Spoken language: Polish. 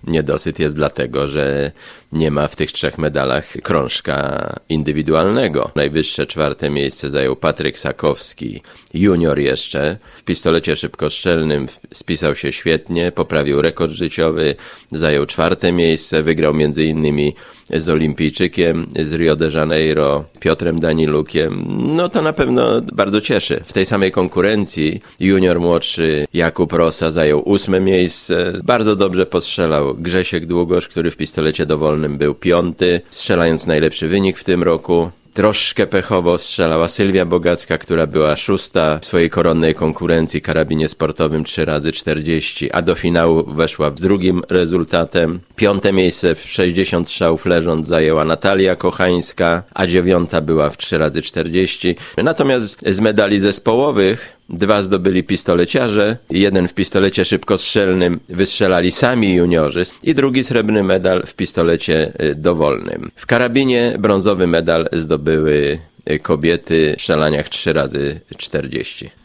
niedosyt jest dlatego, że nie ma w tych 3 medalach krążka indywidualnego. Najwyższe 4. miejsce zajął Patryk Sakowski, junior jeszcze. W pistolecie szybkostrzelnym spisał się świetnie, poprawił rekord życiowy, zajął 4. miejsce, wygrał między innymi z olimpijczykiem z Rio de Janeiro, Piotrem Danilukiem. No to na pewno bardzo cieszy. W tej samej konkurencji junior młodszy Jakub Rosa zajął 8. miejsce. Bardzo dobrze postrzelał Grzesiek Długosz, który w pistolecie dowolnym był 5., strzelając najlepszy wynik w tym roku. Troszkę pechowo strzelała Sylwia Bogacka, która była 6. w swojej koronnej konkurencji karabinie sportowym 3x40, a do finału weszła z 2. rezultatem. 5. miejsce w 60 strzałów leżąc zajęła Natalia Kochańska, a 9. była w 3x40. Natomiast z medali zespołowych 2 zdobyli pistoleciarze, 1 w pistolecie szybkostrzelnym wystrzelali sami juniorzy i 2. srebrny medal w pistolecie dowolnym. W karabinie brązowy medal zdobyły kobiety w strzelaniach 3x40.